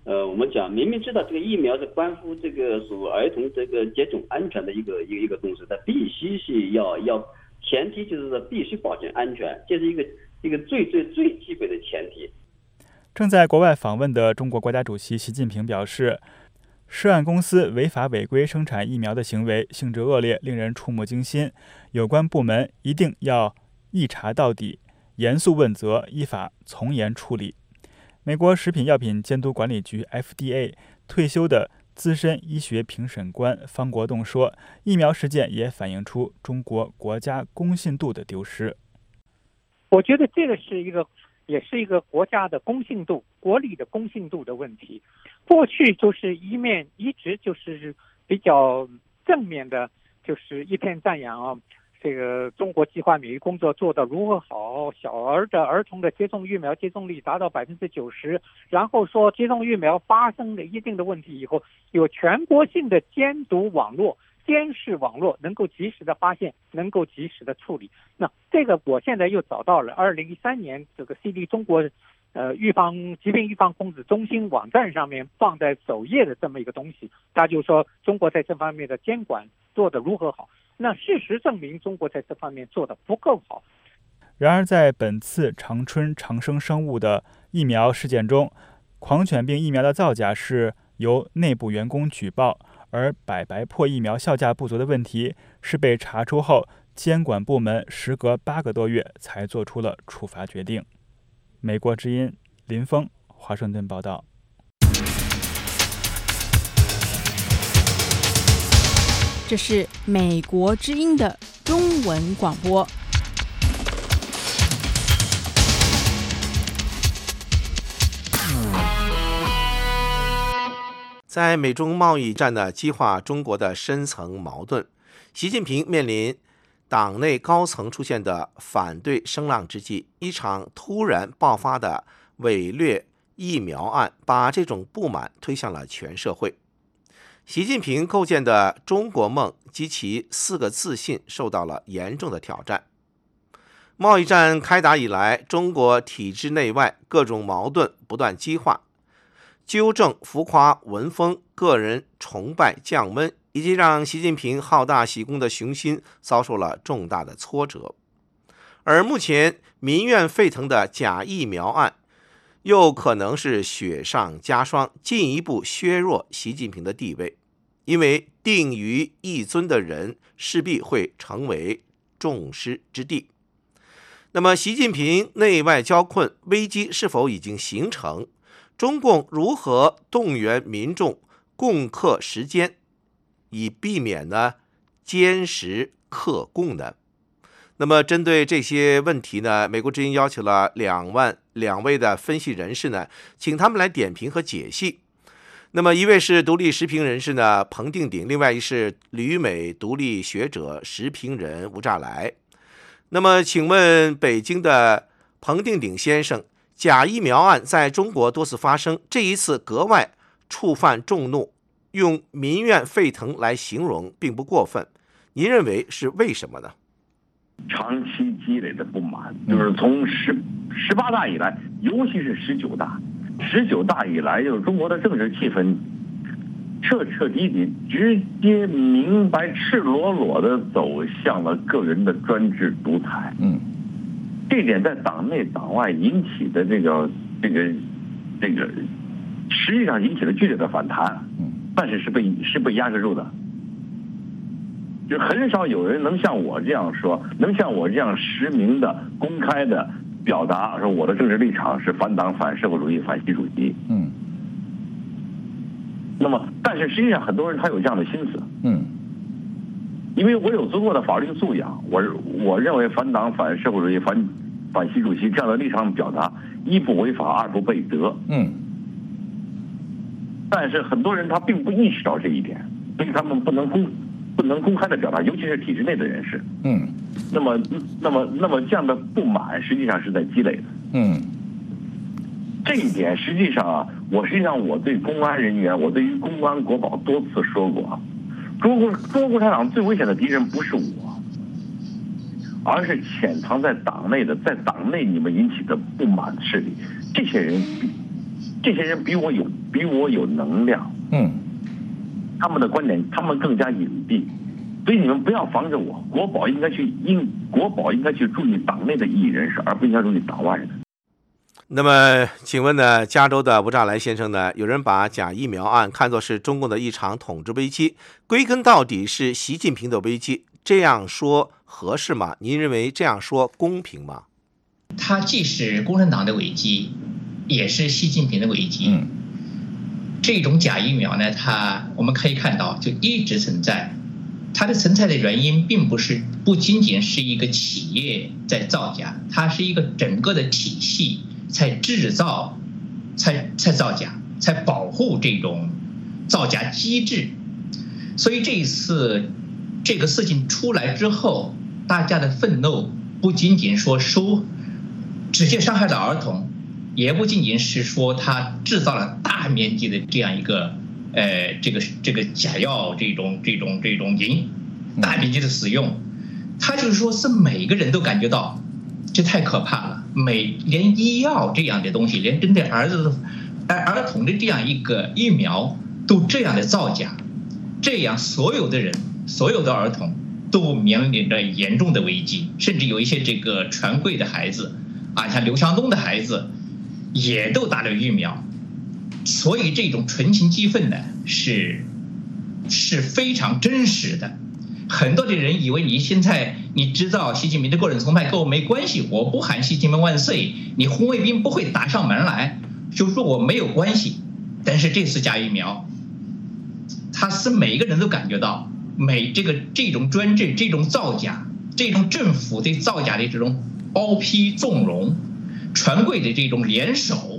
呃，我们讲明明知道这个疫苗是关乎这个所儿童这个接种安全的一个一个一个东西，它必须是要要前提就是说必须保证安全，这是一个一个最最最基本的前提。 正在国外访问的中国国家主席习近平表示，涉案公司违法违规生产疫苗的行为性质恶劣，令人触目惊心，有关部门一定要一查到底，严肃问责，依法从严处理。美国食品药品监督管理局 F D A 退休的资深医学评审官方国栋说，疫苗事件也反映出中国国家公信度的丢失。 我觉得这个是一个也是一个国家的公信度、国力的公信度的问题。过去就是一面一直就是比较正面的，就是一片赞扬啊，这个中国计划免疫工作做得如何好，小儿的儿童的接种疫苗接种率达到百分之九十，然后说接种疫苗发生了一定的问题以后，有全国性的监督网络。监视网络能够及时的发现，能够及时的处理。那这个我现在又找到了二零一三年这个 C D 中国呃预防疾病预防控制中心网站上面放在首页的这么一个东西，他就说中国在这方面的监管做得如何好。那事实证明中国在这方面做得不够好。 然而在本次长春长生生物的疫苗事件中，狂犬病疫苗的造假是由内部员工举报，而百白破疫苗效价不足的问题是被查出后，监管部门时隔八个多月才做出了处罚决定。美国之音林峰，华盛顿报道。 这是美国之音的中文广播。 在美中贸易战呢激化中国的深层矛盾，习近平面临党内高层出现的反对声浪之际，一场突然爆发的伪劣疫苗案把这种不满推向了全社会。习近平构建的中国梦及其四个自信受到了严重的挑战。贸易战开打以来，中国体制内外各种矛盾不断激化，纠正浮夸文风、个人崇拜降温，以及让习近平好大喜功的雄心遭受了重大的挫折。而目前民怨沸腾的假疫苗案，又可能是雪上加霜，进一步削弱习近平的地位。因为定于一尊的人，势必会成为众矢之的。那么，习近平内外交困，危机是否已经形成？中共如何动员民众共克时艰，以避免呢坚实克共呢？那么针对这些问题呢，美国之音邀请了两万两位的分析人士呢，请他们来点评和解析。那么一位是独立时评人士呢彭定鼎，另外一是旅美独立学者时评人吴乍来。那么请问北京的彭定鼎先生，假疫苗案在中国多次发生，这一次格外触犯众怒，用民怨沸腾来形容并不过分，您认为是为什么呢？ 长期积累的不满，就是从十十八大以来，尤其是十九大，十九大以来，就是中国的政治气氛彻彻底底、直接、明白、赤裸裸的走向了个人的专制独裁。嗯，这点在党内党外引起的这个这个这个，实际上引起了剧烈的反弹。嗯，但是是被是被压制住的。就很少有人能像我这样说，能像我这样实名的、公开的表达说我的政治立场是反党、反社会主义、反习主席。嗯。那么，但是实际上很多人他有这样的心思。嗯。因为我有足够的法律素养，我我认为反党、反社会主义、反反习主席这样的立场表达，一不违法，二不背德。嗯。但是很多人他并不意识到这一点，所以他们不能公。不能公开的表达，尤其是体制内的人士。嗯，那么，那么，那么这样的不满实际上是在积累的。嗯，这一点实际上啊，我实际上我对公安人员，我对于公安国保多次说过，中国中国共产党最危险的敌人不是我，而是潜藏在党内的，在党内你们引起的不满势力。这些人这些人比我有比我有能量， 嗯， 他们的观点他们更加隐蔽，所以你们不要防着我。国保应该去应国保应该去注意党内的异议人士，而不应该注意党外的。 那么，请问呢，加州的吴乍来先生呢？有人把假疫苗案看作是中共的一场统治危机，归根到底是习近平的危机，这样说合适吗？您认为这样说公平吗？ 它既是共产党的危机，也是习近平的危机。 嗯， 这种假疫苗呢，它我们可以看到就一直存在，它的存在的原因并不是不仅仅是一个企业在造假，它是一个整个的体系。才制造，才才造假，才保护这种造假机制。所以这一次这个事情出来之后，大家的愤怒不仅仅说收直接伤害了儿童，也不仅仅是说他制造了大面积的这样一个呃这个这个假药这种这种这种引大面积的使用，他就是说是每个人都感觉到这太可怕了。每连医药这样的东西，连针对儿子的儿童的这样一个疫苗都这样的造假，这样所有的人所有的儿童都面临着严重的危机，甚至有一些这个权贵的孩子啊，像刘强东的孩子也都打了疫苗，所以这种群情激愤呢是是非常真实的。很多的人以为你现在你知道习近平的个人崇拜跟我没关系，我不喊习近平万岁，你红卫兵不会打上门来，就说我没有关系。但是这次假疫苗，它是每个人都感觉到，每这个这种专制、这种造假、这种政府对造假的这种包庇纵容、权贵的这种联手，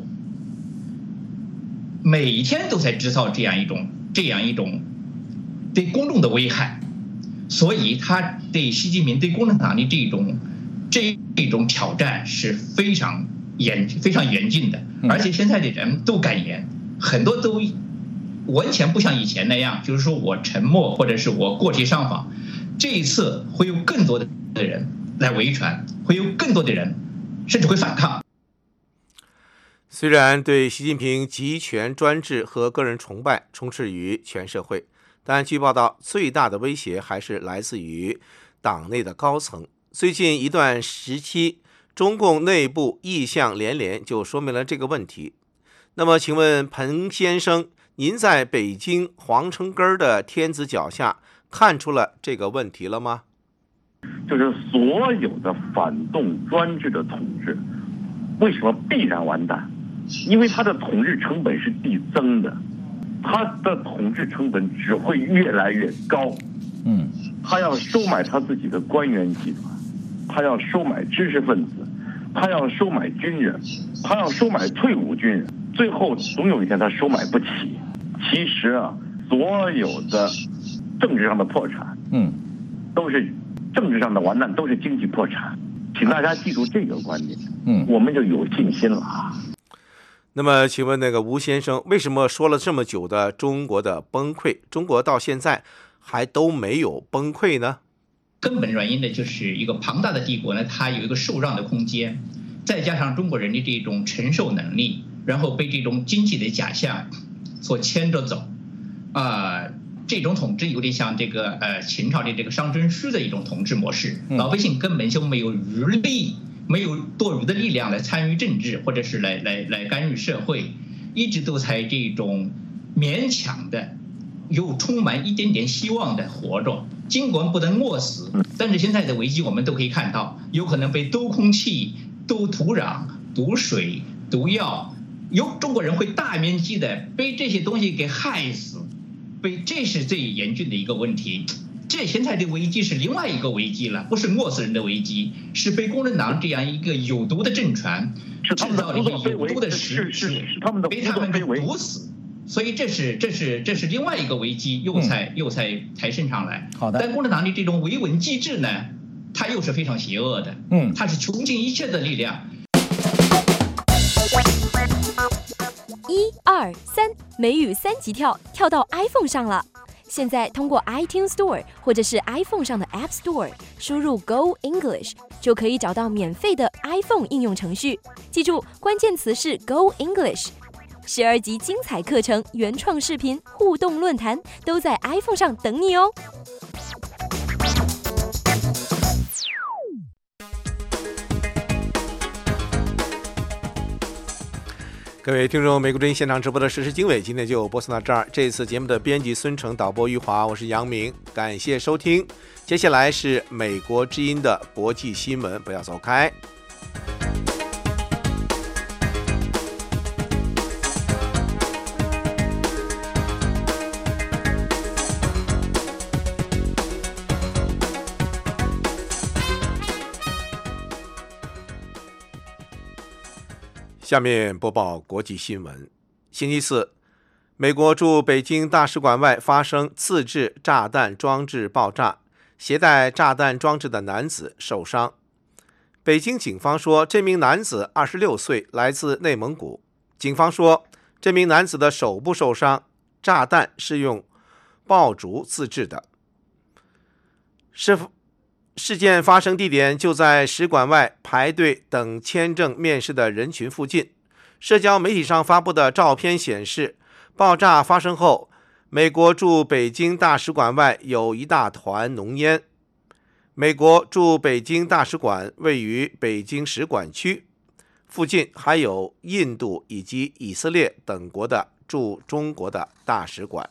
每天都在制造这样一种这样一种对公众的危害。所以他对习近平对共产党的这种这种挑战是非常严非常严峻的，而且现在的人都敢言，很多都完全不像以前那样，就是说我沉默或者是我过街上访。这一次会有更多的人来维权，会有更多的人甚至会反抗。 虽然对习近平集权专制和个人崇拜充斥于全社会，但据报道，最大的威胁还是来自于党内的高层。最近一段时期，中共内部异象连连，就说明了这个问题。那么，请问彭先生，您在北京皇城根的天子脚下看出了这个问题了吗？ 就是所有的反动专制的统治，为什么必然完蛋？因为它的统治成本是递增的。他的统治成本只会越来越高， 嗯， 他要收买他自己的官员集团，他要收买知识分子，他要收买军人，他要收买退伍军人，最后总有一天他收买不起。其实啊，所有的政治上的破产， 嗯， 都是政治上的完蛋，都是经济破产。请大家记住这个观点， 嗯， 我们就有信心了。 那么，请问那个吴先生，为什么说了这么久的中国的崩溃，中国到现在还都没有崩溃呢？ 根本原因呢，就是一个庞大的帝国呢，它有一个受让的空间，再加上中国人的这种承受能力，然后被这种经济的假象所牵着走，啊、呃，这种统治有点像这个呃秦朝的这个商真虚的一种统治模式，老百姓根本就没有余力。没有多余的力量来参与政治，或者是来来来干预社会，一直都在这种勉强的，又充满一点点希望的活着。尽管不能饿死，但是现在的危机我们都可以看到，有可能被毒空气、毒土壤、毒水、毒药，有中国人会大面积的被这些东西给害死，被这是最严峻的一个问题。这现在的危机是另外一个危机了，不是饿死人的危机，是被共产党这样一个有毒的政权制造了一个有毒的实质，被他们给毒死。所以这是这是这是另外一个危机，又才、嗯、又才抬升上来。 好的。 但共产党的这种维稳机制呢，它又是非常邪恶的。 嗯， 它是穷尽一切的力量。 一二三，梅雨三级跳跳到 iPhone 上了。现在通过 iTunes Store 或者是 iPhone 上的 App Store 输入 Go English 就可以找到免费的 iPhone 应用程序。记住，关键词是 Go English。 十二集精彩课程、原创视频、互动论坛都在 iPhone 上等你哦。 各位听众，美国之音现场直播的时事经纬，今天就播送到这儿。这次节目的编辑孙成，导播余华，我是杨明，感谢收听。接下来是美国之音的国际新闻，不要走开。下面播报国际新闻。星期四，美国驻北京大使馆外发生自制炸弹装置爆炸，携带炸弹装置的男子受伤。北京警方说，这名男子二十六岁，来自内蒙古。警方说，这名男子的手部受伤，炸弹是用爆竹自制的。事事件发生地点就在使馆外排队等签证面试的人群附近。社交媒体上发布的照片显示，爆炸发生后，美国驻北京大使馆外有一大团浓烟。美国驻北京大使馆位于北京使馆区，附近还有印度以及以色列等国的驻中国的大使馆。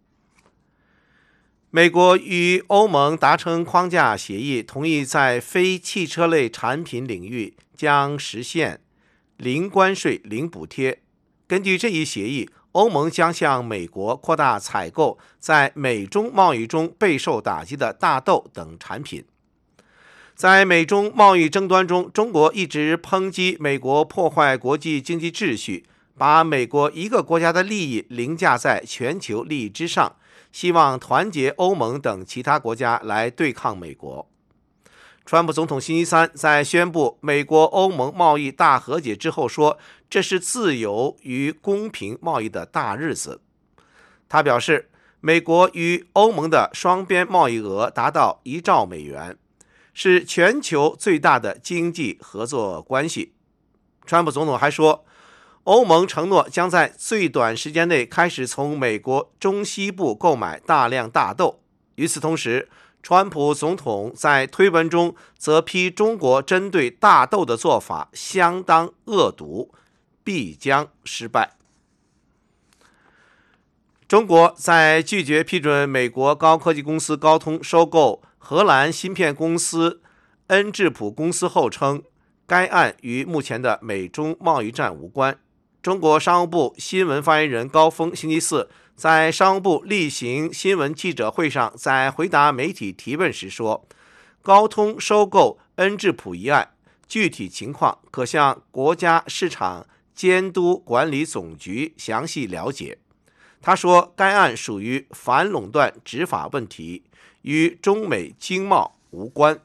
美国与欧盟达成框架协议，同意在非汽车类产品领域将实现零关税、零补贴。根据这一协议，欧盟将向美国扩大采购在美中贸易中备受打击的大豆等产品。在美中贸易争端中，中国一直抨击美国破坏国际经济秩序，把美国一个国家的利益凌驾在全球利益之上，希望团结欧盟等其他国家来对抗美国。川普总统星期三在宣布美国欧盟贸易大和解之后说，这是自由与公平贸易的大日子。他表示，美国与欧盟的双边贸易额达到一兆美元，是全球最大的经济合作关系。川普总统还说，欧盟承诺将在最短时间内开始从美国中西部购买大量大豆。与此同时，川普总统在推文中则批中国针对大豆的做法相当恶毒，必将失败。中国在拒绝批准美国高科技公司高通收购荷兰芯片公司恩智浦公司后称，该案与目前的美中贸易战无关。中国商务部新闻发言人高峰星期四在商务部例行新闻记者会上，在回答媒体提问时说，高通收购恩智浦一案具体情况可向国家市场监督管理总局详细了解。他说，该案属于反垄断执法问题，与中美经贸无关。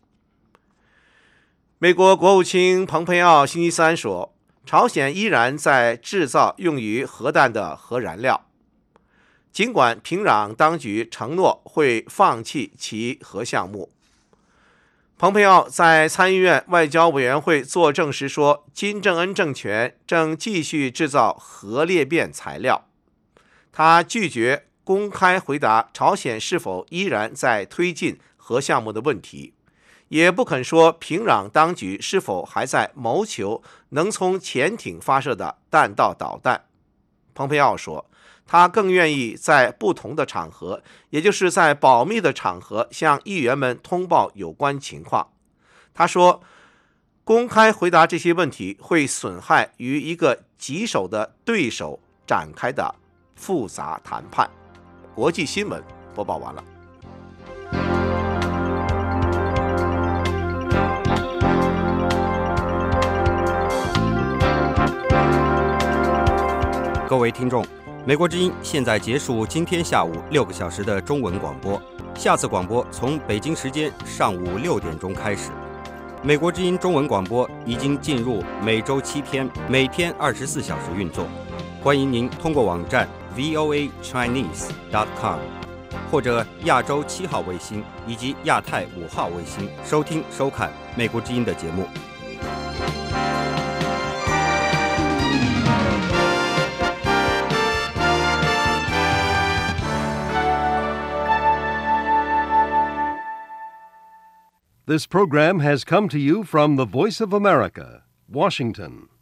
美国国务卿蓬佩奥星期三说，朝鲜依然在制造用于核弹的核燃料，尽管平壤当局承诺会放弃其核项目。蓬佩奥在参议院外交委员会作证时说，金正恩政权正继续制造核裂变材料。他拒绝公开回答朝鲜是否依然在推进核项目的问题，也不肯说平壤当局是否还在谋求能从潜艇发射的弹道导弹。蓬佩奥说，他更愿意在不同的场合，也就是在保密的场合，向议员们通报有关情况。他说，公开回答这些问题会损害与一个棘手的对手展开的复杂谈判。国际新闻播报完了。 各位听众，美国之音现在结束今天下午六个小时的中文广播，下次广播从北京时间上午六点钟开始。美国之音中文广播已经进入每周七天，每天二十四小时运作。欢迎您通过网站 v o a chinese dot com 或者亚洲七号卫星以及亚太五号卫星收听收看美国之音的节目。 This program has come to you from the Voice of America, Washington.